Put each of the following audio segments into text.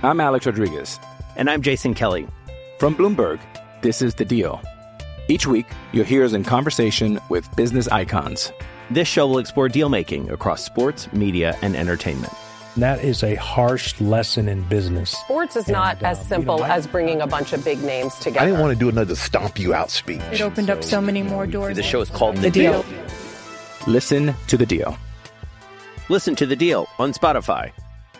I'm Alex Rodriguez. And I'm Jason Kelly. From Bloomberg, this is The Deal. Each week, you'll hear us in conversation with business icons. This show will explore deal-making across sports, media, and entertainment. That is a harsh lesson in business. Sports is not as simple as bringing a bunch of big names together. I didn't want to do another stomp you out speech. It opened up so many more doors. The show is called The Deal. Listen to The Deal. Listen to The Deal on Spotify.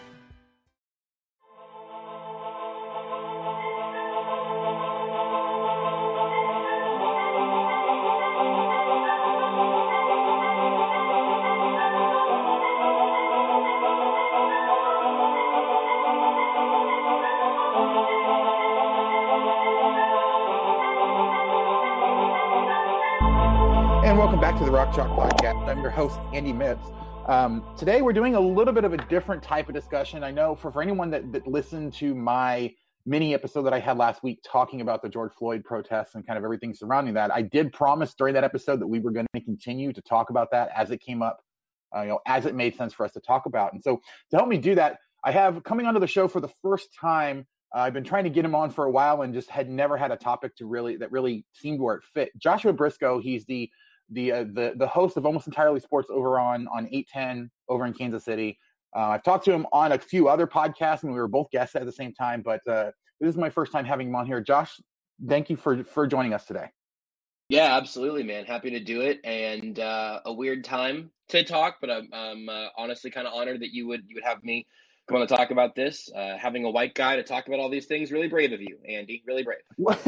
Back to the Rock Chalk Podcast. I'm your host, Andy Mitz. Today we're doing a little bit of a different type of discussion. I know for anyone that listened to my mini episode that I had last week talking about the George Floyd protests and kind of everything surrounding that, I did promise during that episode that we were going to continue to talk about that as it came up, as it made sense for us to talk about. And so to help me do that, I have coming onto the show for the first time. I've been trying to get him on for a while and just had never had a topic that really seemed where it fit. Joshua Briscoe, he's the host of Almost Entirely Sports over on 810 over in Kansas City. I've talked to him on a few other podcasts, and we were both guests at the same time, but this is my first time having him on here. Josh, thank you for joining us today. Yeah, absolutely, man. Happy to do it, and a weird time to talk, but I'm honestly kind of honored that you would have me come on to talk about this. Having a white guy to talk about all these things, really brave of you, Andy. Really brave.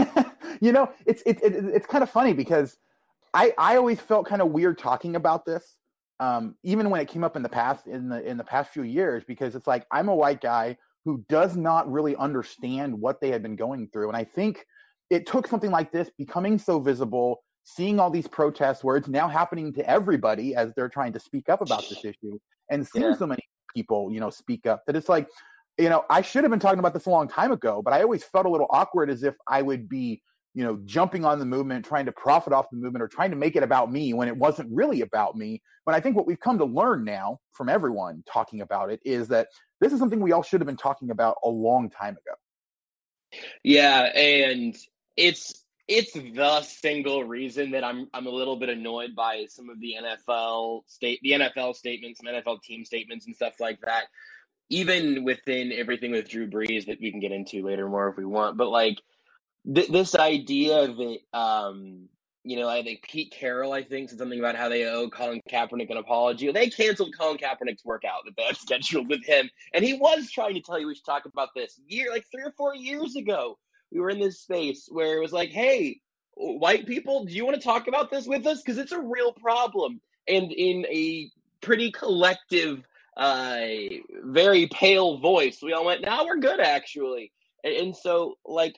It's kind of funny because I always felt kind of weird talking about this, even when it came up in the past few years, because it's like I'm a white guy who does not really understand what they had been going through. And I think it took something like this becoming so visible, seeing all these protests where it's now happening to everybody as they're trying to speak up about this issue, and seeing so many people, speak up, that it's like, I should have been talking about this a long time ago, but I always felt a little awkward, as if I would be jumping on the movement, trying to profit off the movement, or trying to make it about me when it wasn't really about me. But I think what we've come to learn now from everyone talking about it is that this is something we all should have been talking about a long time ago. Yeah, and it's the single reason that I'm a little bit annoyed by some of the NFL statements, some NFL team statements and stuff like that. Even within everything with Drew Brees that we can get into later more if we want, but like this idea that, I think Pete Carroll, said something about how they owe Colin Kaepernick an apology. They canceled Colin Kaepernick's workout that they had scheduled with him. And he was trying to tell you we should talk about this 3 or 4 years ago. We were in this space where it was like, hey, white people, do you want to talk about this with us? Because it's a real problem. And in a pretty collective, very pale voice, we all went, no, we're good, actually. And so,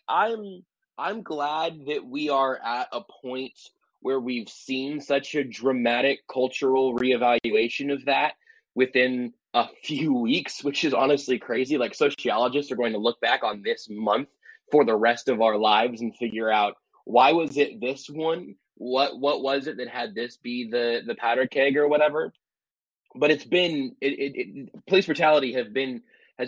I'm glad that we are at a point where we've seen such a dramatic cultural reevaluation of that within a few weeks, which is honestly crazy. Like, sociologists are going to look back on this month for the rest of our lives and figure out, why was it this one? What was it that had this be the powder keg or whatever? But it's been police brutality has been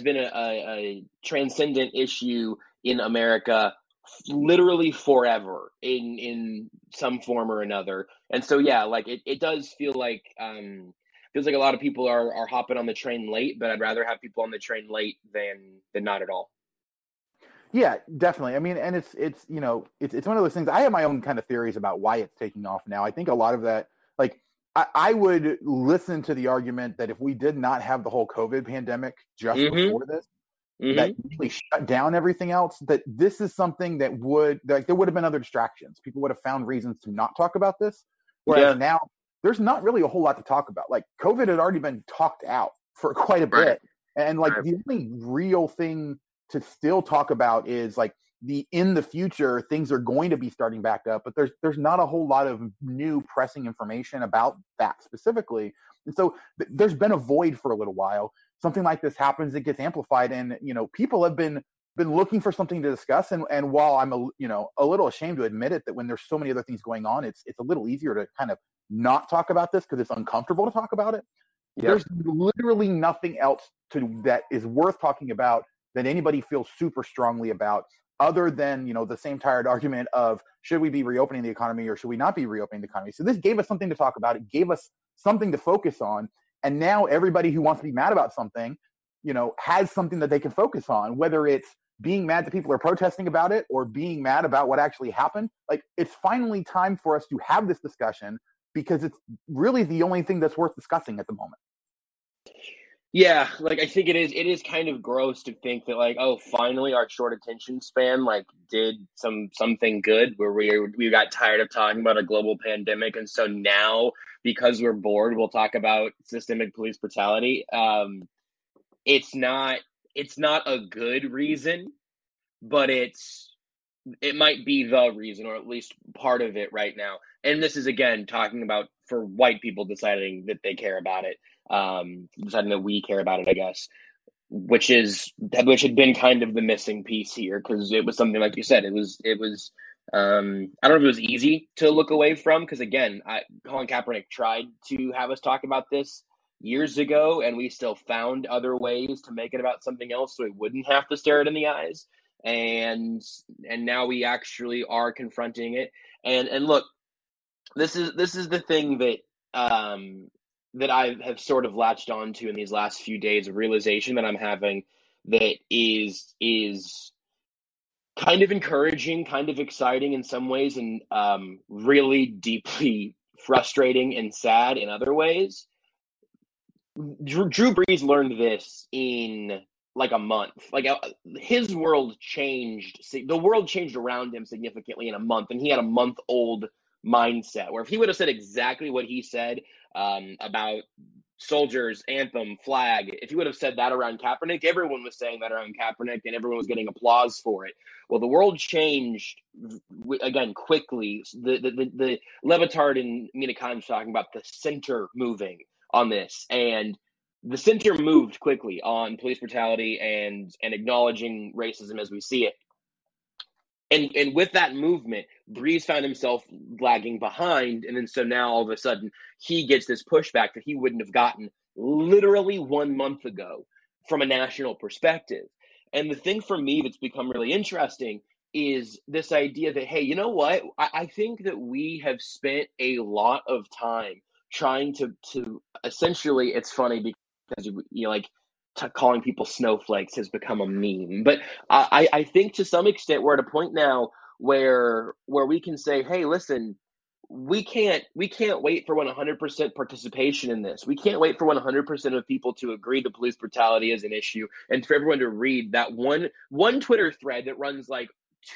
a transcendent issue in America literally forever in some form or another. And so, it does feel like a lot of people are hopping on the train late, but I'd rather have people on the train late than not at all. Yeah, definitely. I mean, and it's one of those things. I have my own kind of theories about why it's taking off now. I think a lot of that, I would listen to the argument that if we did not have the whole COVID pandemic just before this, that really shut down everything else, that this is something that there would have been other distractions. People would have found reasons to not talk about this. Whereas now there's not really a whole lot to talk about. Like, COVID had already been talked out for quite a bit. And the only real thing to still talk about is in the future, things are going to be starting back up, but there's not a whole lot of new pressing information about that specifically. And so there's been a void for a little while. Something like this happens, it gets amplified, and people have been looking for something to discuss. And while I'm a little ashamed to admit it, that when there's so many other things going on, it's a little easier to kind of not talk about this because it's uncomfortable to talk about it. Yep. There's literally nothing else that is worth talking about that anybody feels super strongly about, other than, the same tired argument of should we be reopening the economy or should we not be reopening the economy. So this gave us something to talk about. It gave us something to focus on. And now everybody who wants to be mad about something, has something that they can focus on, whether it's being mad that people are protesting about it or being mad about what actually happened. Like, it's finally time for us to have this discussion, because it's really the only thing that's worth discussing at the moment. Yeah, like, I think it is kind of gross to think that, like, oh, finally our short attention span, like, did something good where we got tired of talking about a global pandemic. And so now, because we're bored, we'll talk about systemic police brutality. It's not a good reason, but it might be the reason, or at least part of it right now. And this is, again, talking about for white people deciding that they care about it, deciding that we care about it, I guess, which had been kind of the missing piece here, because it was something, like you said, it was I don't know if it was easy to look away from, because, again, Colin Kaepernick tried to have us talk about this years ago, and we still found other ways to make it about something else so we wouldn't have to stare it in the eyes. And now we actually are confronting it. And look, this is the thing that that I have sort of latched onto in these last few days, of realization that I'm having, that is kind of encouraging, kind of exciting in some ways, and really deeply frustrating and sad in other ways. Drew Brees learned this in like a month. Like, his world changed. The world changed around him significantly in a month, and he had a month-old mindset where if he would have said exactly what he said about soldiers, anthem, flag, if he would have said that around Kaepernick, everyone was saying that around Kaepernick, and everyone was getting applause for it. Well, the world changed again quickly. The Levitard and Mina Kimes was talking about the center moving on this, and the center moved quickly on police brutality and acknowledging racism as we see it. And with that movement, Brees found himself lagging behind, and then so now all of a sudden he gets this pushback that he wouldn't have gotten literally 1 month ago from a national perspective. And the thing for me that's become really interesting is this idea that, hey, you know what? I think that we have spent a lot of time trying to essentially, it's funny because calling people snowflakes has become a meme. But I think to some extent we're at a point now where we can say, hey, listen, we can't wait for 100% participation in this. We can't wait for 100% of people to agree that police brutality is an issue, and for everyone to read that one Twitter thread that runs like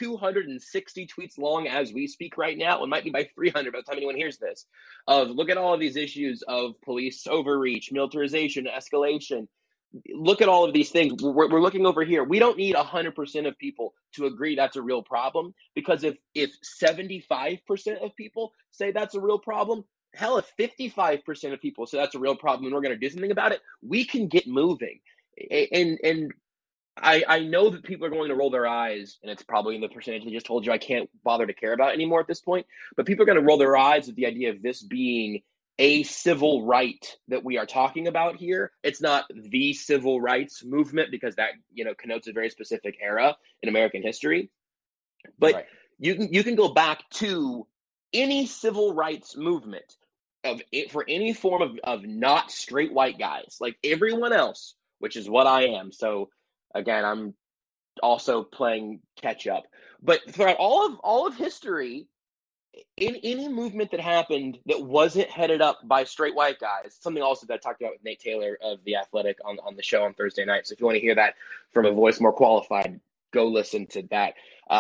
260 tweets long as we speak right now. It might be by 300 by the time anyone hears this. Look at all of these issues of police overreach, militarization, escalation. Look at all of these things. We're looking over here. We don't need 100% of people to agree that's a real problem, because if 75% of people say that's a real problem, hell, if 55% of people say that's a real problem and we're going to do something about it, we can get moving. And I know that people are going to roll their eyes, and it's probably in the percentage I just told you I can't bother to care about anymore at this point, but people are going to roll their eyes at the idea of this being a civil right that we are talking about here. It's not the civil rights movement, because that, connotes a very specific era in American history. But right. You can go back to any civil rights movement for any form of not straight white guys, like everyone else, which is what I am. So again, I'm also playing catch up. But throughout all of history, in any movement that happened that wasn't headed up by straight white guys, something also that I talked about with Nate Taylor of The Athletic on the show on Thursday night. So if you want to hear that from a voice more qualified, go listen to that.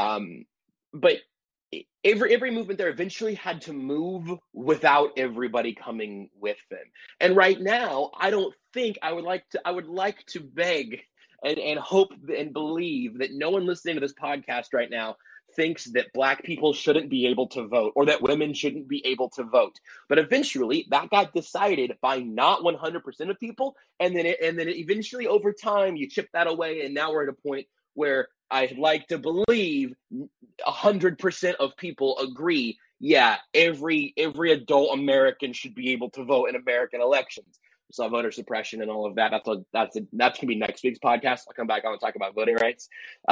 But every movement there eventually had to move without everybody coming with them. And right now, I would like to beg and hope and believe that no one listening to this podcast right now thinks that Black people shouldn't be able to vote, or that women shouldn't be able to vote. But eventually that got decided by not 100% of people. And then eventually over time you chip that away. And now we're at a point where I'd like to believe 100% of people agree. Yeah, every adult American should be able to vote in American elections. saw voter suppression and all of that. That's going to be next week's podcast. I'll come back on and talk about voting rights.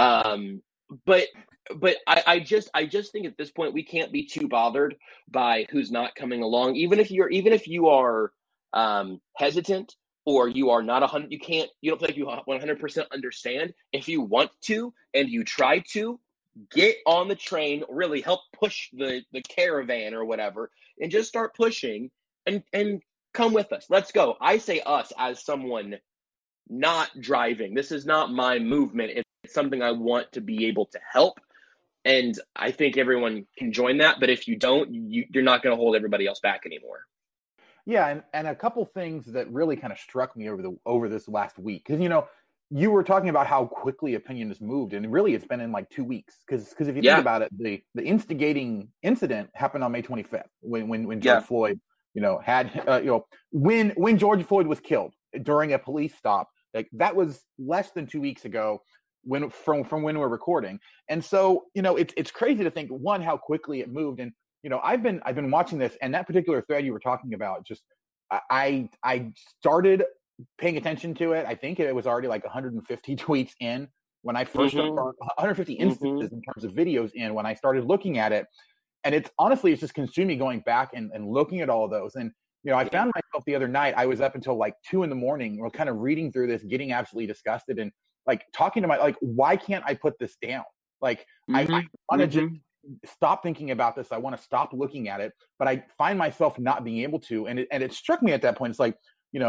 But I just think at this point we can't be too bothered by who's not coming along. Even if you are hesitant or you are not 100, you don't feel like you 100% understand. If you want to and you try to get on the train, really help push the caravan or whatever, and just start pushing and come with us. Let's go. I say us as someone not driving. This is not my movement. It's something I want to be able to help. And I think everyone can join that. But if you don't, you're not going to hold everybody else back anymore. Yeah, and a couple things that really kind of struck me over this last week, because you were talking about how quickly opinion has moved, and really it's been in like 2 weeks. Because if you think about it, the instigating incident happened on May 25th when George Floyd, had when George Floyd was killed during a police stop. Like that was less than 2 weeks ago from when we're recording. And so, it's crazy to think, one, how quickly it moved. And, I've been watching this, and that particular thread you were talking about, just I started paying attention to it. I think it was already like 150 tweets in when I first started, 150 instances in terms of videos in when I started looking at it. And it's just consumed me going back and looking at all of those. And, I found myself the other night, I was up until like 2 a.m, or kind of reading through this, getting absolutely disgusted, and like talking to why can't I put this down? Like I want to just stop thinking about this. I want to stop looking at it, but I find myself not being able to. And it struck me at that point. It's like,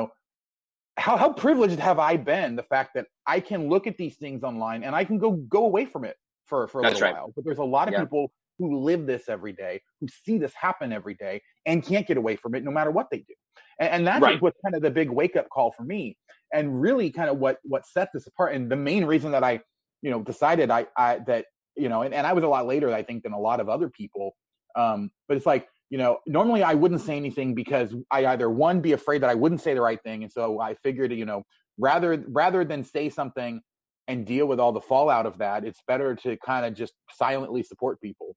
how privileged have I been? The fact that I can look at these things online and I can go away from it for a little while. But there's a lot of people who live this every day, who see this happen every day and can't get away from it no matter what they do. And that's what kind of the big wake up call for me, and really kind of what set this apart. And the main reason that I, decided that, and I was a lot later, I think, than a lot of other people. But it's like, normally I wouldn't say anything because I either, one, be afraid that I wouldn't say the right thing. And so I figured, rather than say something and deal with all the fallout of that, it's better to kind of just silently support people.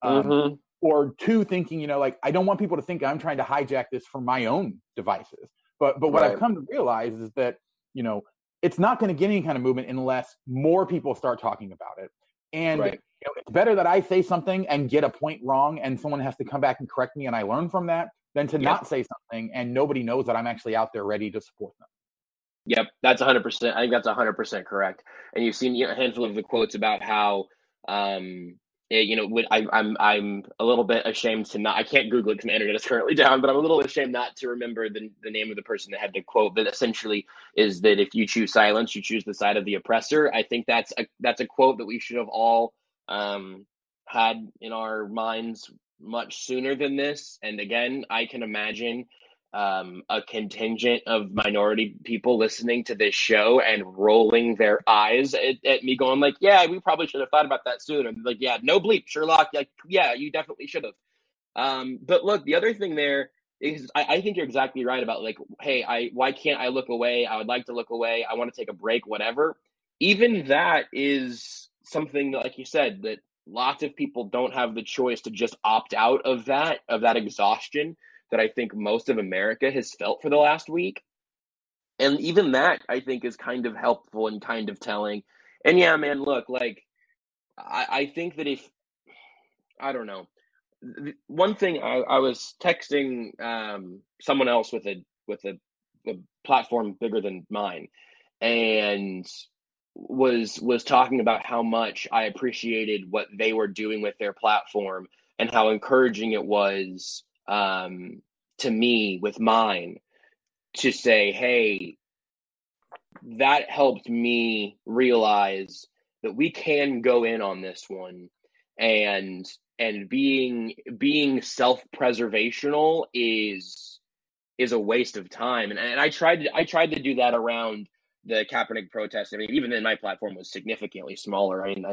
Or two, thinking, I don't want people to think I'm trying to hijack this for my own devices. But what I've come to realize is that, it's not going to get any kind of movement unless more people start talking about it. And it's better that I say something and get a point wrong and someone has to come back and correct me and I learn from that than to not say something and nobody knows that I'm actually out there ready to support them. Yep, that's 100%. I think that's 100% correct. And you've seen a handful of the quotes about how, I'm a little bit ashamed to not. I can't Google it because my internet is currently down, but I'm a little ashamed not to remember the name of the person that had the quote. That essentially is that if you choose silence, you choose the side of the oppressor. I think that's a quote that we should have all had in our minds much sooner than this. And again, I can imagine a contingent of minority people listening to this show and rolling their eyes at me going like, yeah, we probably should have thought about that sooner. And like, yeah, no bleep, Sherlock. Like, yeah, you definitely should have. But look, the other thing there is I think you're exactly right about like, hey, why can't I look away? I would like to look away. I want to take a break, whatever. Even that is something, like you said, that lots of people don't have the choice to just opt out of that exhaustion that I think most of America has felt for the last week. And even that, I think, is kind of helpful and kind of telling. And yeah, man, look, like, I think that I don't know. One thing, I was texting someone else with a platform bigger than mine, and was talking about how much I appreciated what they were doing with their platform and how encouraging it was to me with mine to say, hey, that helped me realize that we can go in on this one, and being self-preservational is a waste of time. And I tried to do that around the Kaepernick protest. I mean, even then my platform was significantly smaller. I mean,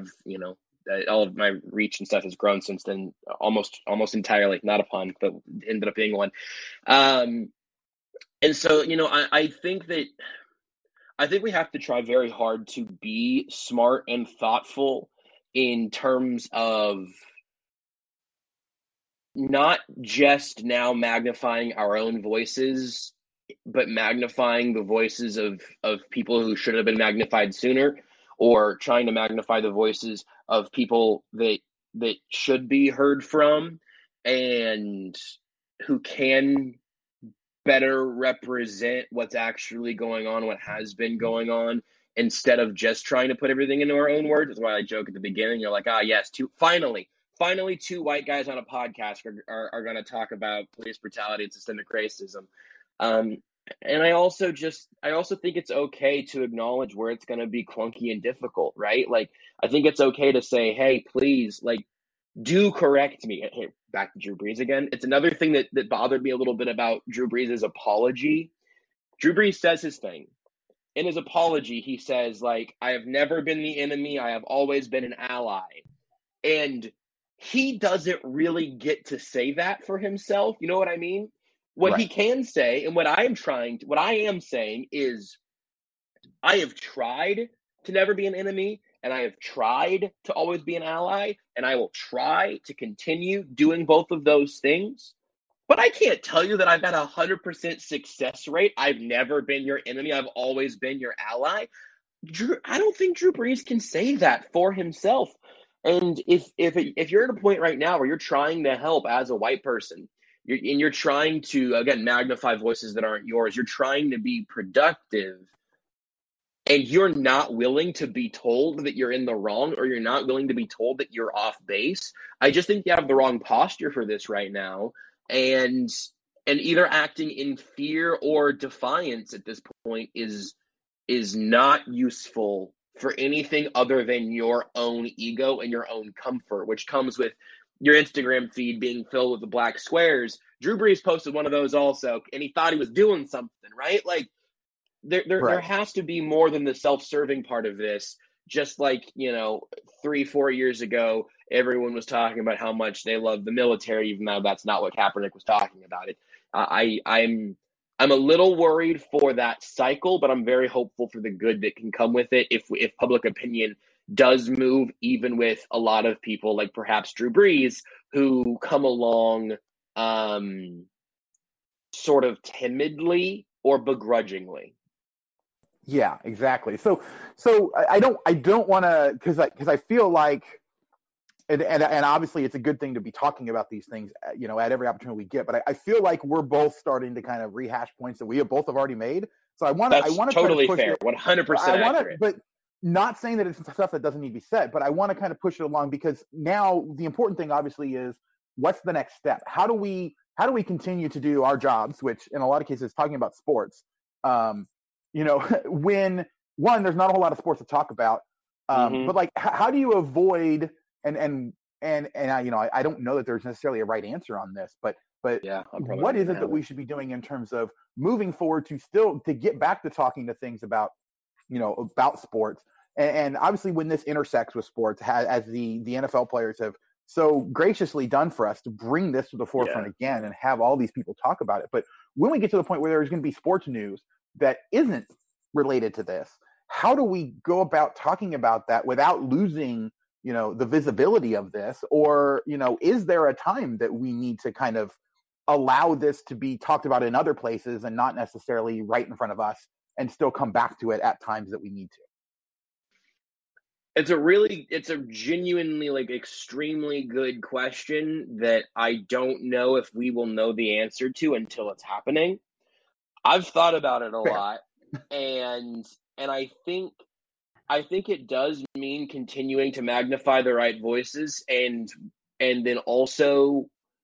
all of my reach and stuff has grown since then, almost entirely. Not a pun, but ended up being one. And so, I think we have to try very hard to be smart and thoughtful in terms of not just now magnifying our own voices magnifying the voices of people who should have been magnified sooner, or trying to magnify the voices of people that should be heard from and who can better represent what's actually going on, what has been going on, instead of just trying to put everything into our own words. That's why I joke at the beginning. You're like, yes, finally, two white guys on a podcast are going to talk about police brutality and systemic racism. And I also think it's okay to acknowledge where it's going to be clunky and difficult, right? Like, I think it's okay to say, hey, please, like, do correct me. Hey, back to Drew Brees again. It's another thing that bothered me a little bit about Drew Brees' apology. Drew Brees says his thing. In his apology, he says, like, I have never been the enemy. I have always been an ally. And he doesn't really get to say that for himself. You know what I mean? What he can say, and what I am saying is, I have tried to never be an enemy, and I have tried to always be an ally, and I will try to continue doing both of those things. But I can't tell you that I've got 100% success rate. I've never been your enemy. I've always been your ally. I don't think Drew Brees can say that for himself. And if you're at a point right now where you're trying to help as a white person, you're trying to, again, magnify voices that aren't yours, you're trying to be productive, and you're not willing to be told that you're in the wrong, or you're not willing to be told that you're off base, I just think you have the wrong posture for this right now. And either acting in fear or defiance at this point is not useful for anything other than your own ego and your own comfort, which comes with your Instagram feed being filled with the black squares. Drew Brees posted one of those also, and he thought he was doing something, right? Like, there has to be more than the self-serving part of this. Just like, 3-4 years ago, everyone was talking about how much they love the military, even though that's not what Kaepernick was talking about. I'm a little worried for that cycle, but I'm very hopeful for the good that can come with it if public opinion does move, even with a lot of people like perhaps Drew Brees, who come along sort of timidly or begrudgingly. Yeah, exactly. So I don't want to, because I feel like, and obviously it's a good thing to be talking about these things, at every opportunity we get. But I feel like we're both starting to kind of rehash points that we both have already made. So I want to totally fair, 100% accurate. But not saying that it's stuff that doesn't need to be said. But I want to kind of push it along, because now the important thing obviously is, what's the next step? How do we continue to do our jobs, which in a lot of cases talking about sports. When there's not a whole lot of sports to talk about, but like, how do you avoid and I don't know that there's necessarily a right answer on this, but yeah, what is it that we should be doing in terms of moving forward to get back to talking to things about sports, and obviously when this intersects with sports, as the NFL players have so graciously done for us to bring this to the forefront again and have all these people talk about it. But when we get to the point where there's going to be sports news that isn't related to this, how do we go about talking about that without losing, the visibility of this? Or, is there a time that we need to kind of allow this to be talked about in other places and not necessarily right in front of us, and still come back to it at times that we need to? It's a genuinely, like, extremely good question that I don't know if we will know the answer to until it's happening. I've thought about it a lot, and I think it does mean continuing to magnify the right voices, and then also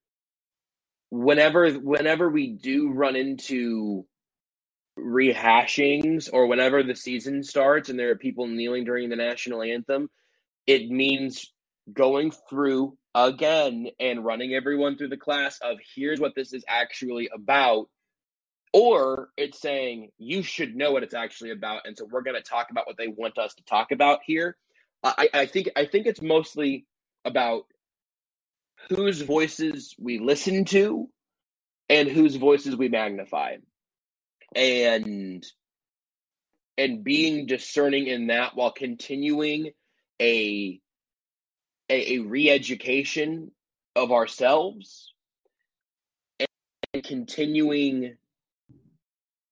whenever we do run into rehashings, or whenever the season starts and there are people kneeling during the national anthem, it means going through again and running everyone through the class of, here's what this is actually about. Or it's saying, you should know what it's actually about, and so we're going to talk about what they want us to talk about here. I think it's mostly about whose voices we listen to and whose voices we magnify, and being discerning in that, while continuing a re-education of ourselves, and continuing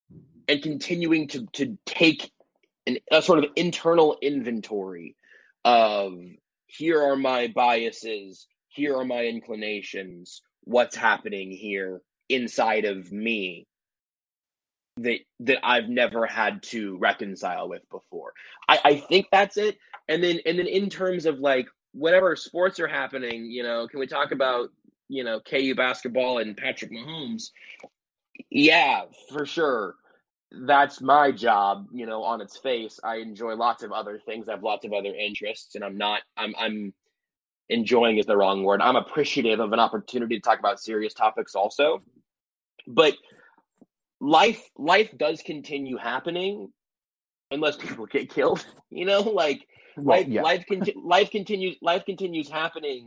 and continuing to take a sort of internal inventory of here are my biases, here are my inclinations, what's happening here inside of me that I've never had to reconcile with before. I think that's it. And then in terms of like whatever sports are happening, can we talk about, KU basketball and Patrick Mahomes? Yeah, for sure. That's my job, on its face. I enjoy lots of other things. I have lots of other interests, and I'm enjoying is the wrong word. I'm appreciative of an opportunity to talk about serious topics also. But life does continue happening unless people get killed, life continues happening,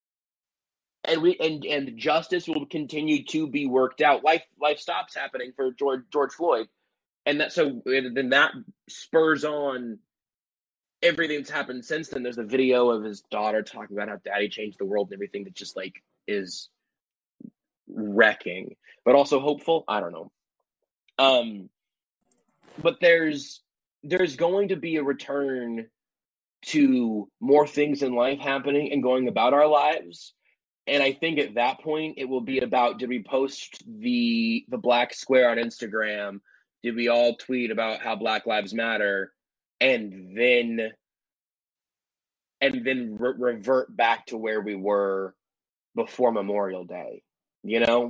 and justice will continue to be worked out. Life stops happening for George Floyd. And then that spurs on everything that's happened since then. There's a video of his daughter talking about how daddy changed the world and everything that just like is wrecking, but also hopeful. I don't know. But there's going to be a return to more things in life happening and going about our lives. And I think at that point it will be about, did we post the black square on Instagram? Did we all tweet about how Black Lives Matter, and then revert back to where we were before Memorial Day? Yeah,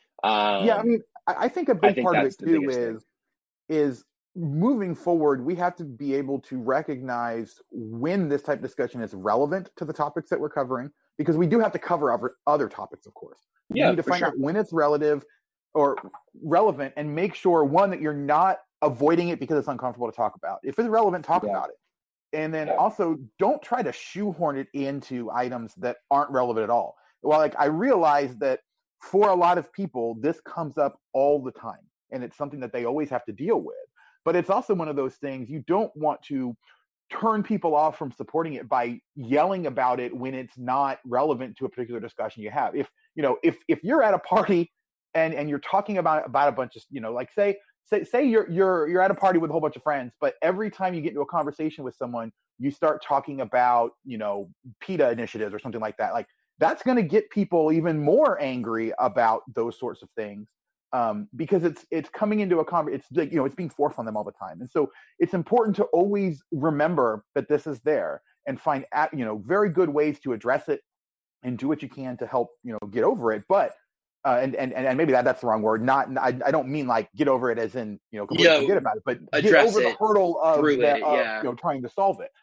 I mean, I think a big part of it too is moving forward. We have to be able to recognize when this type of discussion is relevant to the topics that we're covering, because we do have to cover other topics, of course. We need to find out when it's relative or relevant, and make sure, one, that you're not avoiding it because it's uncomfortable to talk about. If it's relevant, talk about it. And then also, don't try to shoehorn it into items that aren't relevant at all. Well, I realize that for a lot of people, this comes up all the time, and it's something that they always have to deal with. But it's also one of those things, you don't want to turn people off from supporting it by yelling about it when it's not relevant to a particular discussion you have. If you're at a party and you're talking about a bunch of, say you're at a party with a whole bunch of friends, but every time you get into a conversation with someone, you start talking about, PETA initiatives or something like that. Like, that's going to get people even more angry about those sorts of things, because it's coming into a conversation. It's like, it's being forced on them all the time. And so it's important to always remember that this is there and find, very good ways to address it and do what you can to help, get over it. But and maybe that's the wrong word. I don't mean like get over it as in completely forget about it, but get over the hurdle of trying to solve it.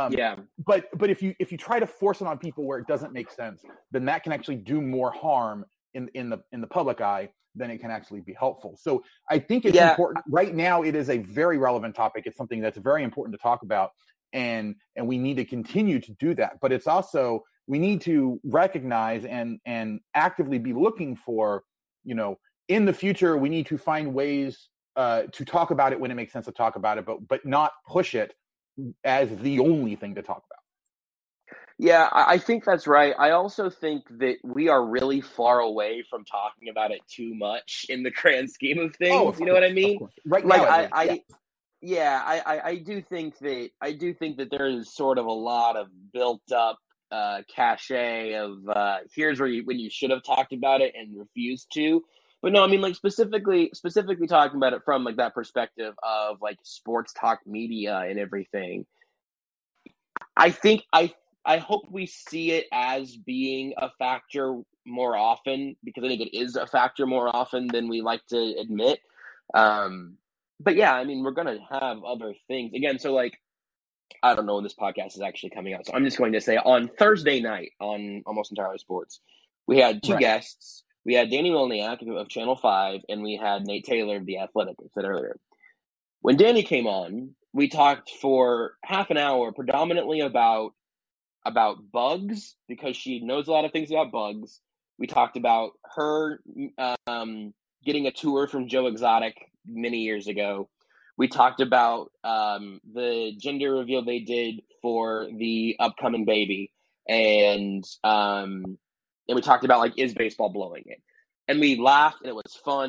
But if you try to force it on people where it doesn't make sense, then that can actually do more harm in the public eye than it can actually be helpful. So I think it's important. Right now, it is a very relevant topic. It's something that's very important to talk about, and we need to continue to do that. But it's also, we need to recognize and actively be looking for, in the future, we need to find ways to talk about it when it makes sense to talk about it, but not push it as the only thing to talk about. Yeah, I think that's right. I also think that we are really far away from talking about it too much in the grand scheme of things. You know what I mean? Right now, I do think that there is sort of a lot of built up cachet of here's when you should have talked about it and refused to. But no, I mean, like specifically talking about it from like that perspective of like sports talk media and everything. I hope we see it as being a factor more often, because I think it is a factor more often than we like to admit. But yeah, I mean, we're going to have other things again. So like, I don't know when this podcast is actually coming out. So I'm just going to say on Thursday night on Almost Entirely Sports, we had two guests. We had Danny Milniak of Channel 5, and we had Nate Taylor of The Athletic, I said earlier. When Danny came on, we talked for half an hour predominantly about bugs, because she knows a lot of things about bugs. We talked about her getting a tour from Joe Exotic many years ago. We talked about the gender reveal they did for the upcoming baby. And we talked about, like, is baseball blowing it? And we laughed, and it was fun. And we had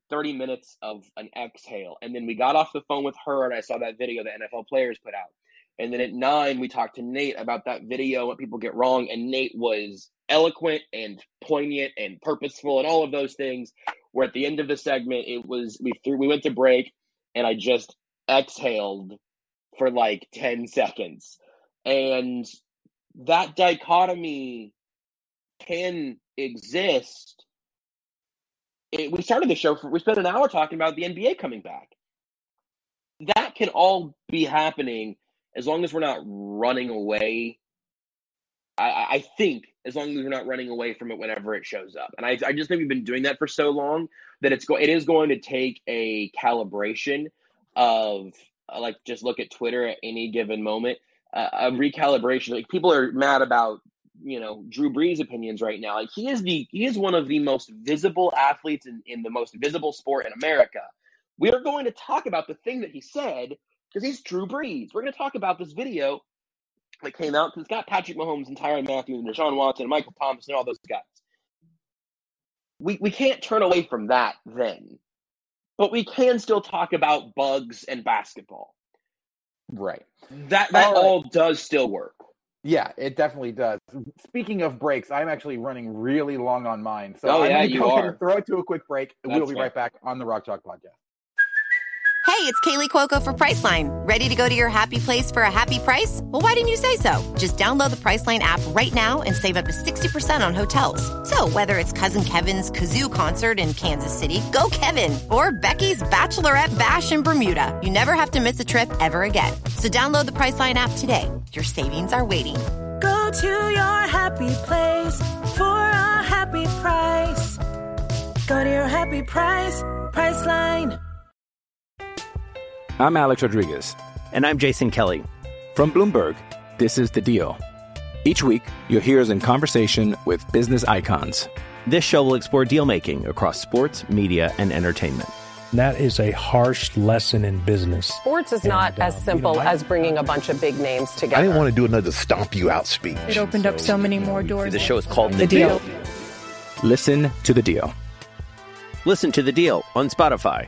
30 minutes of an exhale. And then we got off the phone with her, and I saw that video that NFL players put out. And then at 9, we talked to Nate about that video, what people get wrong. And Nate was eloquent and poignant and purposeful and all of those things. Where at the end of the segment, we went to break, and I just exhaled for like 10 seconds. And that dichotomy can exist. We started the show, we spent an hour talking about the NBA coming back. That can all be happening as long as we're not running away. I think as long as we're not running away from it whenever it shows up. And I just think we've been doing that for so long that it is going to take a calibration of, like, just look at Twitter at any given moment, a recalibration. Like, people are mad about, Drew Brees' opinions right now. Like, he is one of the most visible athletes in the most visible sport in America. We are going to talk about the thing that he said because he's Drew Brees. We're going to talk about this video that came out because it's got Patrick Mahomes and Tyrann Mathieu and Deshaun Watson and Michael Thomas and all those guys. We can't turn away from that then, but we can still talk about bugs and basketball. Right. That all does still work. Yeah, it definitely does. Speaking of breaks, I'm actually running really long on mine. So I'm going to go ahead and throw it to a quick break. We'll be right back on the Rock Chalk Podcast. Hey, it's Kaylee Cuoco for Priceline. Ready to go to your happy place for a happy price? Well, why didn't you say so? Just download the Priceline app right now and save up to 60% on hotels. So whether it's Cousin Kevin's Kazoo Concert in Kansas City, go Kevin, or Becky's Bachelorette Bash in Bermuda, you never have to miss a trip ever again. So download the Priceline app today. Your savings are waiting. Go to your happy place for a happy price. Go to your happy price, Priceline. I'm Alex Rodriguez. And I'm Jason Kelly. From Bloomberg, this is The Deal. Each week, you'll hear us in conversation with business icons. This show will explore deal-making across sports, media, and entertainment. That is a harsh lesson in business. Sports is not as simple as bringing a bunch of big names together. I didn't want to do another stomp you out speech. It opened up so many more doors. The show is called The Deal. Listen to The Deal. Listen to The Deal on Spotify.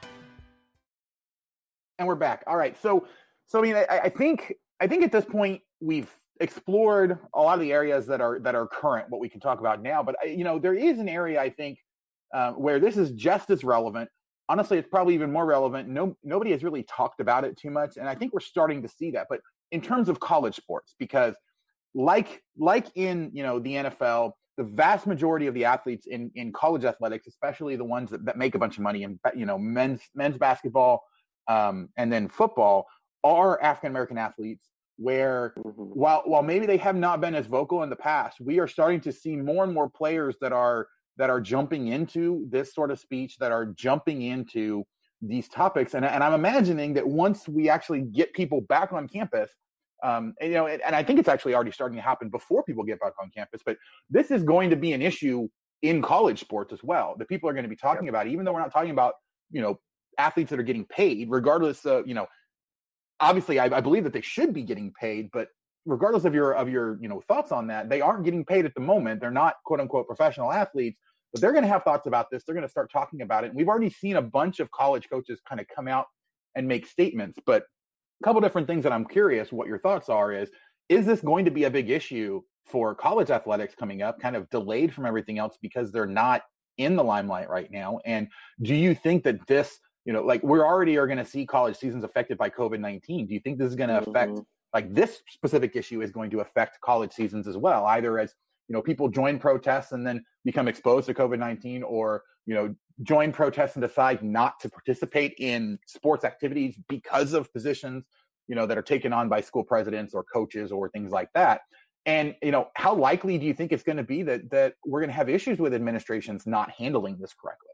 And we're back. All right. So I mean, I think at this point we've explored a lot of the areas that are current, what we can talk about now. But there is an area I think where this is just as relevant. Honestly, it's probably even more relevant. Nobody has really talked about it too much, and I think we're starting to see that. But in terms of college sports, because like in the NFL, the vast majority of the athletes in college athletics, especially the ones that make a bunch of money in men's basketball. And then football, are African American athletes where while maybe they have not been as vocal in the past, we are starting to see more and more players that are jumping into this sort of speech, that are jumping into these topics. And I'm imagining that once we actually get people back on campus, and I think it's actually already starting to happen before people get back on campus, but this is going to be an issue in college sports as well, that people are going to be talking about, even though we're not talking about, athletes that are getting paid, regardless of, obviously I believe that they should be getting paid, but regardless of your thoughts on that, they aren't getting paid at the moment. They're not quote unquote professional athletes, but they're going to have thoughts about this. They're going to start talking about it. And we've already seen a bunch of college coaches kind of come out and make statements, but a couple different things that I'm curious what your thoughts are is this going to be a big issue for college athletics coming up, kind of delayed from everything else because they're not in the limelight right now? And do you think that this, we already are going to see college seasons affected by COVID-19. Do you think this is going to affect, this specific issue is going to affect college seasons as well, either as, people join protests and then become exposed to COVID-19, or, join protests and decide not to participate in sports activities because of positions, that are taken on by school presidents or coaches or things like that? And, how likely do you think it's going to be that we're going to have issues with administrations not handling this correctly?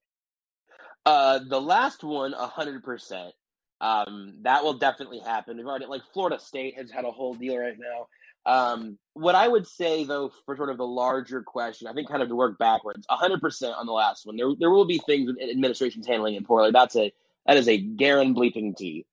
The last one, 100%. That will definitely happen. We've already, Florida State has had a whole deal right now. What I would say, though, for sort of the larger question, I think kind of to work backwards, 100% on the last one. There will be things with administrations handling it poorly. That is a guarantee.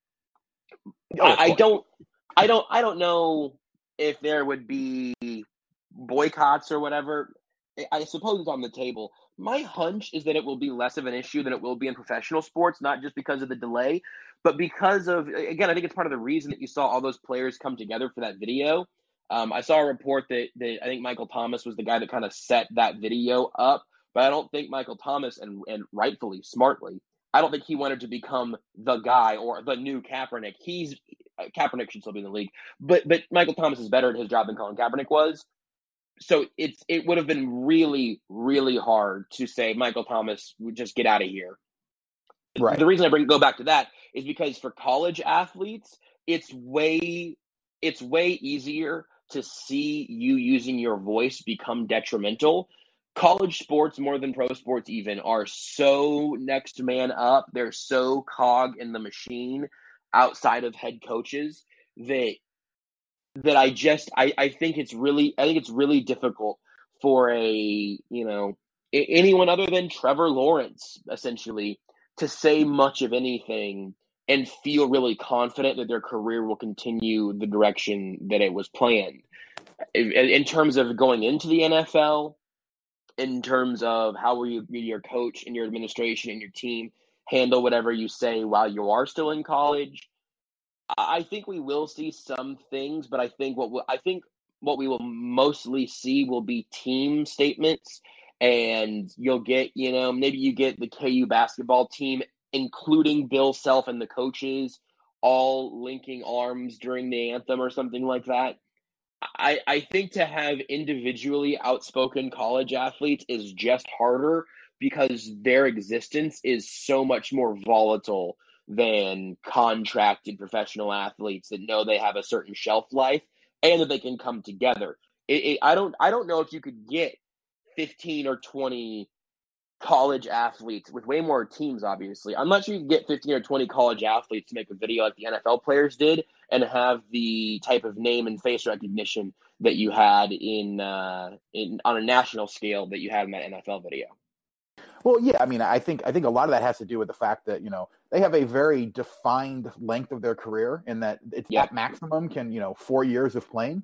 I don't know if there would be boycotts or whatever. I suppose it's on the table. my hunch is that it will be less of an issue than it will be in professional sports, not just because of the delay, but because of, again, I think it's part of the reason that you saw all those players come together for that video. I saw a report that I think Michael Thomas was the guy that kind of set that video up, but I don't think Michael Thomas, and rightfully, smartly, I don't think he wanted to become the guy or the new Kaepernick. Kaepernick should still be in the league, but Michael Thomas is better at his job than Colin Kaepernick was. So it would have been really, really hard to say Michael Thomas would just get out of here. Right. The reason I go back to that is because for college athletes, it's way easier to see you using your voice become detrimental. College sports, more than pro sports even, are so next man up. They're so cog in the machine outside of head coaches that I think it's really difficult for anyone other than Trevor Lawrence, essentially, to say much of anything and feel really confident that their career will continue the direction that it was planned. In terms of going into the NFL, in terms of how will your coach and your administration and your team handle whatever you say while you are still in college, I think we will see some things, but I think what we will mostly see will be team statements, and you'll get, maybe you get the KU basketball team, including Bill Self and the coaches, all linking arms during the anthem or something like that. I think to have individually outspoken college athletes is just harder because their existence is so much more volatile than contracted professional athletes that know they have a certain shelf life and that they can come together. I don't know if you could get 15 or 20 college athletes with way more teams, obviously. I'm not sure you can get 15 or 20 college athletes to make a video like the NFL players did and have the type of name and face recognition that you had on a national scale that you had in that NFL video. Well, yeah, I mean, I think a lot of that has to do with the fact that, they have a very defined length of their career in that it's at maximum 4 years of playing.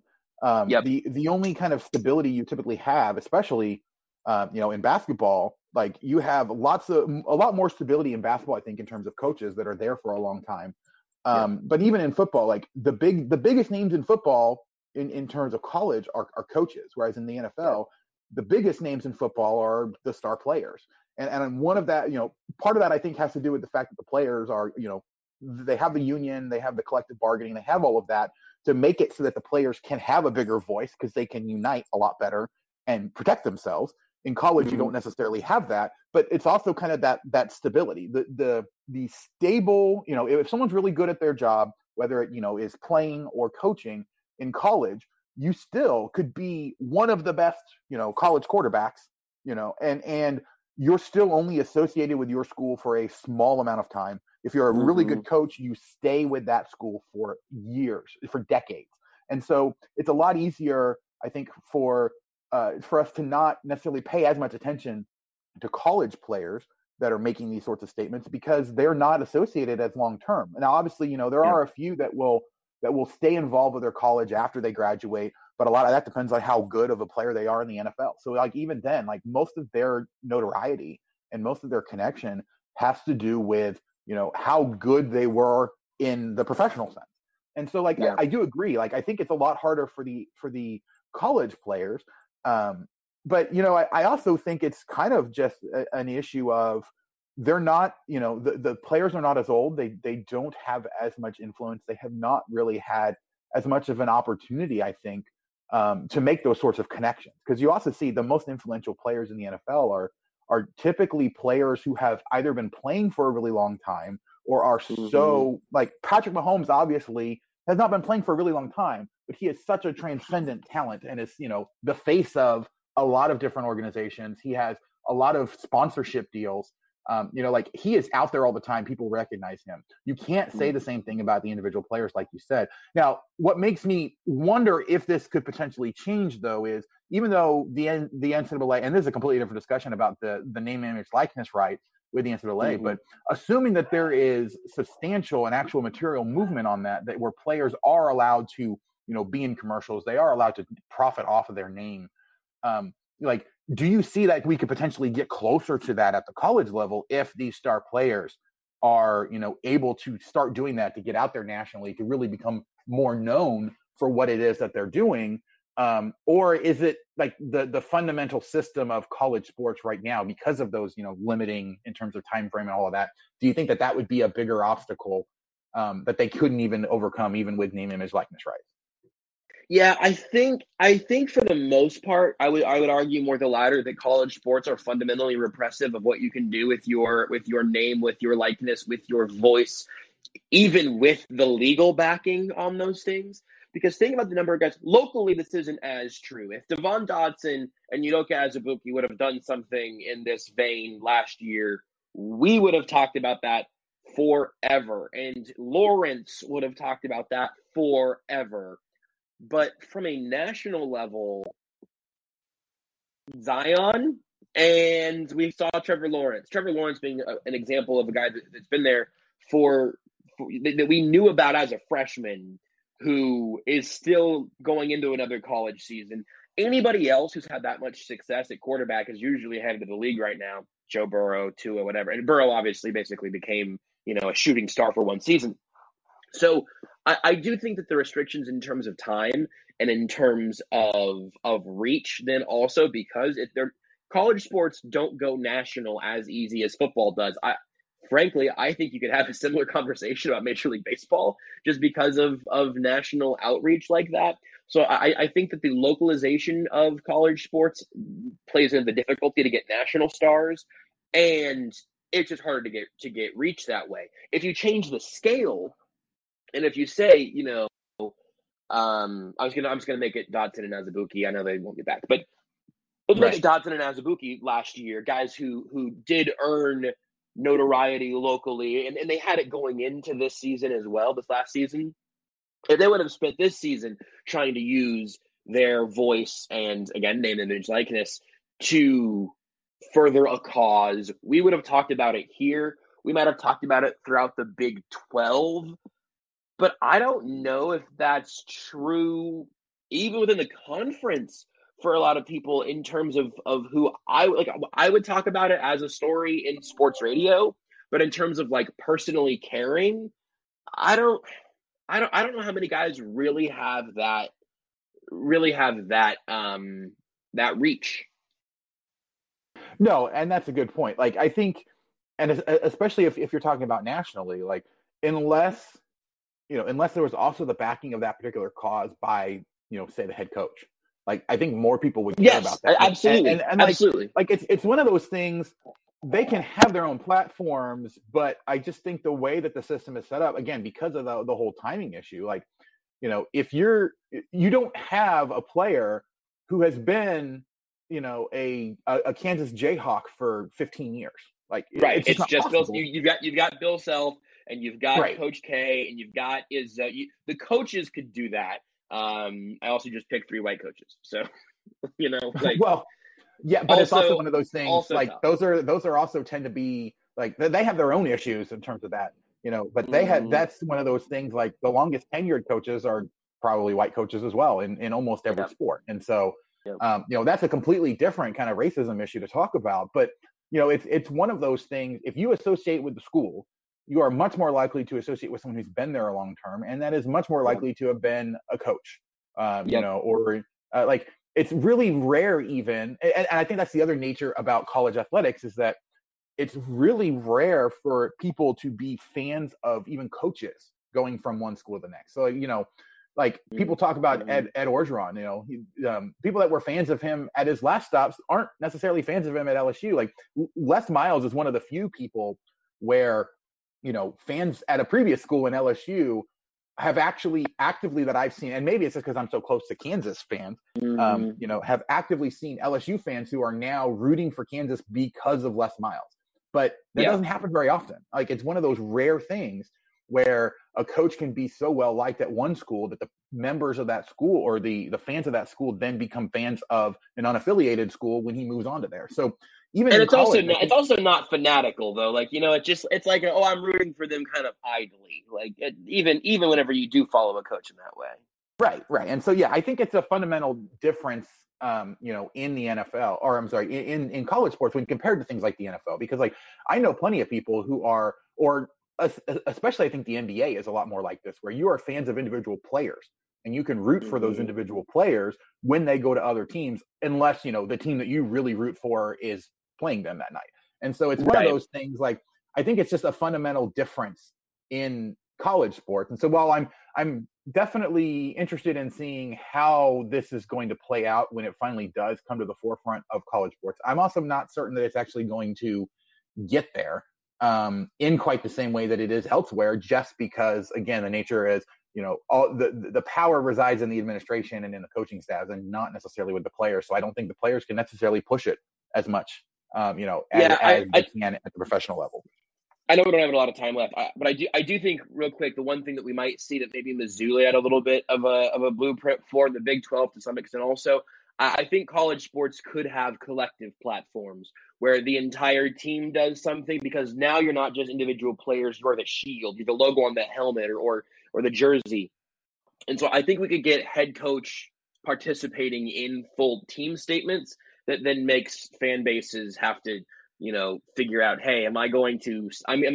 The only kind of stability you typically have, especially, in basketball, like you have a lot more stability in basketball, I think, in terms of coaches that are there for a long time. But even in football, like the biggest names in football in terms of college are coaches, whereas in the NFL, the biggest names in football are the star players. And one of that, part of that I think has to do with the fact that the players are, they have the union, they have the collective bargaining, they have all of that to make it so that the players can have a bigger voice because they can unite a lot better and protect themselves. In college, you don't necessarily have that, but it's also kind of that stability, the stable, if someone's really good at their job, whether it, is playing or coaching in college, you still could be one of the best, college quarterbacks, and you're still only associated with your school for a small amount of time. If you're a really good coach, you stay with that school for years, for decades. And so it's a lot easier, I think, for us to not necessarily pay as much attention to college players that are making these sorts of statements because they're not associated as long-term. Now, obviously, there are a few that will stay involved with their college after they graduate, but a lot of that depends on how good of a player they are in the NFL. So like even then, like most of their notoriety and most of their connection has to do with, how good they were in the professional sense. And so I do agree. Like, I think it's a lot harder for the college players. But, I also think it's kind of just an issue of they're not, the players are not as old. They don't have as much influence. They have not really had as much of an opportunity, I think, to make those sorts of connections. Because you also see the most influential players in the NFL are typically players who have either been playing for a really long time or are so, like Patrick Mahomes obviously has not been playing for a really long time, but he is such a transcendent talent and is, the face of a lot of different organizations. He has a lot of sponsorship deals. He is out there all the time. People recognize him. You can't say the same thing about the individual players, like you said. Now, what makes me wonder if this could potentially change, though, is even though the NCAA, and this is a completely different discussion about the name, image, likeness right with the NCAA, but assuming that there is substantial and actual material movement on that where players are allowed to, be in commercials, they are allowed to profit off of their name. do you see that we could potentially get closer to that at the college level if these star players are, able to start doing that, to get out there nationally, to really become more known for what it is that they're doing? Or is it like the fundamental system of college sports right now, because of those, limiting in terms of time frame and all of that? Do you think that would be a bigger obstacle that they couldn't even overcome, even with name, image, likeness rights? Yeah, I think for the most part, I would argue more the latter, that college sports are fundamentally repressive of what you can do with your name, with your likeness, with your voice, even with the legal backing on those things. Because think about the number of guys locally, this isn't as true. If Devon Dotson and Udoka Azubuike would have done something in this vein last year, we would have talked about that forever, and Lawrence would have talked about that forever. But from a national level, Zion, and we saw Trevor Lawrence being an example of a guy that's been there that we knew about as a freshman, who is still going into another college season. Anybody else who's had that much success at quarterback is usually ahead of the league right now. Joe Burrow, Tua, whatever. And Burrow obviously basically became, a shooting star for one season. So I do think that the restrictions in terms of time and in terms of reach, then also, because college sports don't go national as easy as football does. Frankly, I think you could have a similar conversation about Major League Baseball just because of national outreach like that. So I think that the localization of college sports plays into the difficulty to get national stars, and it's just harder to get reach that way. If you change the scale, and if you say, I'm just gonna make it Dotson and Azubuike. I know they won't get back, but let's make it Dotson and Azubuike last year, guys who did earn notoriety locally, and they had it going into this season as well, this last season. If they would have spent this season trying to use their voice and, again, name, image, likeness to further a cause, we would have talked about it here. We might have talked about it throughout the Big 12, but I don't know if that's true even within the conference for a lot of people in terms of who I would talk about it as a story in sports radio, but in terms of like personally caring, I don't know how many guys really have that reach. No, and that's a good point. Like, I think, and especially if you're talking about nationally, like, unless there was also the backing of that particular cause by, say, the head coach. Like, I think more people would care about that. Absolutely. And absolutely. Like it's one of those things. They can have their own platforms, but I just think the way that the system is set up, again, because of the whole timing issue, like, if you don't have a player who has been, a Kansas Jayhawk for 15 years, like, right. It's just Bill. Possible. You've got Bill Self, and you've got right. Coach K, and you've got the coaches could do that. I also just picked 3 white coaches, so like, well, yeah, but it's also one of those things. Like, tough. those are also tend to be like, they have their own issues in terms of that, But they had that's one of those things. Like, the longest tenured coaches are probably white coaches as well in almost every sport, and so that's a completely different kind of racism issue to talk about. But it's one of those things. If you associate with the school, you are much more likely to associate with someone who's been there a long term, and that is much more likely to have been a coach, like, it's really rare even. And I think that's the other nature about college athletics, is that it's really rare for people to be fans of even coaches going from one school to the next. So, like, people talk about Ed Orgeron, people that were fans of him at his last stops aren't necessarily fans of him at LSU. Like, Les Miles is one of the few people where, fans at a previous school in LSU have actually actively, that I've seen, and maybe it's just because I'm so close to Kansas fans, have actively seen LSU fans who are now rooting for Kansas because of Les Miles. But that doesn't happen very often. Like, it's one of those rare things where a coach can be so well liked at one school that the members of that school or the fans of that school then become fans of an unaffiliated school when he moves on to there. So even and in it's college, also not fanatical though. Like, it's like, I'm rooting for them kind of idly. Like, even whenever you do follow a coach in that way. Right. And so, yeah, I think it's a fundamental difference, in the NFL, or I'm sorry, in college sports when compared to things like the NFL, because like I know plenty of people who are, or especially I think the NBA is a lot more like this, where you are fans of individual players and you can root for those individual players when they go to other teams, unless, the team that you really root for is playing them that night. And so it's one of those things, like, I think it's just a fundamental difference in college sports. And so while I'm definitely interested in seeing how this is going to play out when it finally does come to the forefront of college sports, I'm also not certain that it's actually going to get there in quite the same way that it is elsewhere, just because, again, the nature is, all the power resides in the administration and in the coaching staffs and not necessarily with the players. So I don't think the players can necessarily push it as much, as they can at the professional level. I know we don't have a lot of time left, but I do think, real quick, the one thing that we might see that maybe Missoula had a little bit of a blueprint for, the Big 12 to some extent also, I think college sports could have collective platforms where the entire team does something, because now you're not just individual players, you're the shield, you're the logo on the helmet or the jersey. And so I think we could get head coach participating in full team statements that then makes fan bases have to figure out, hey, am I going to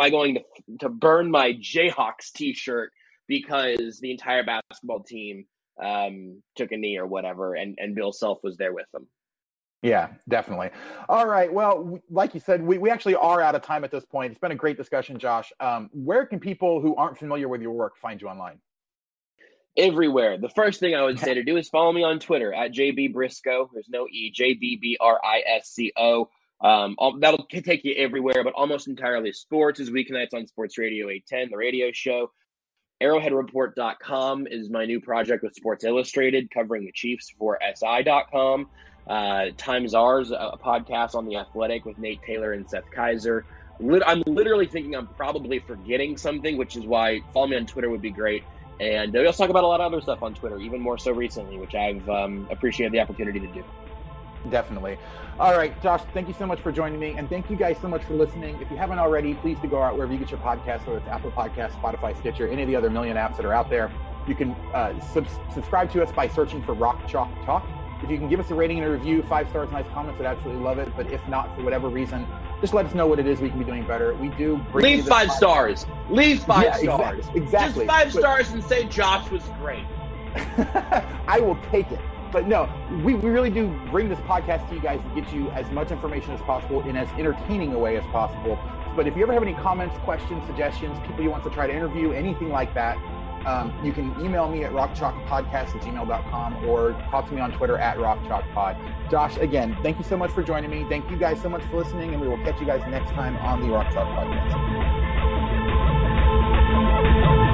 burn my Jayhawks t-shirt because the entire basketball team took a knee or whatever, and Bill Self was there with them. Yeah, definitely. All right. Well, like you said, we actually are out of time at this point. It's been a great discussion, Josh. Where can people who aren't familiar with your work find you online? Everywhere. The first thing I would say to do is follow me on Twitter at JB Briscoe. There's no E, JBBRISCO. That'll take you everywhere, but almost entirely sports, as weeknights on Sports Radio 810, the radio show. ArrowheadReport.com is my new project with Sports Illustrated, covering the Chiefs for SI.com. Times Ours, a podcast on The Athletic with Nate Taylor and Seth Kaiser. I'm literally thinking I'm probably forgetting something, which is why follow me on Twitter would be great. And we also talk about a lot of other stuff on Twitter, even more so recently, which I've appreciated the opportunity to do. Definitely. All right, Josh, thank you so much for joining me. And thank you guys so much for listening. If you haven't already, please do go out wherever you get your podcasts, whether it's Apple Podcasts, Spotify, Stitcher, any of the other million apps that are out there. You can subscribe to us by searching for Rock Chalk Talk. If you can give us a rating and a review, 5 stars, nice comments, I'd absolutely love it. But if not, for whatever reason, just let us know what it is we can be doing better. We do leave 5 stars. Leave 5 stars. Exactly. Just 5 stars and say Josh was great. I will take it. But no, we really do bring this podcast to you guys to get you as much information as possible in as entertaining a way as possible. But if you ever have any comments, questions, suggestions, people you want to try to interview, anything like that, you can email me at rockchalkpodcast@gmail.com or talk to me on Twitter at rockchalkpod. Josh, again, thank you so much for joining me. Thank you guys so much for listening, and we will catch you guys next time on the Rock Chalk Podcast.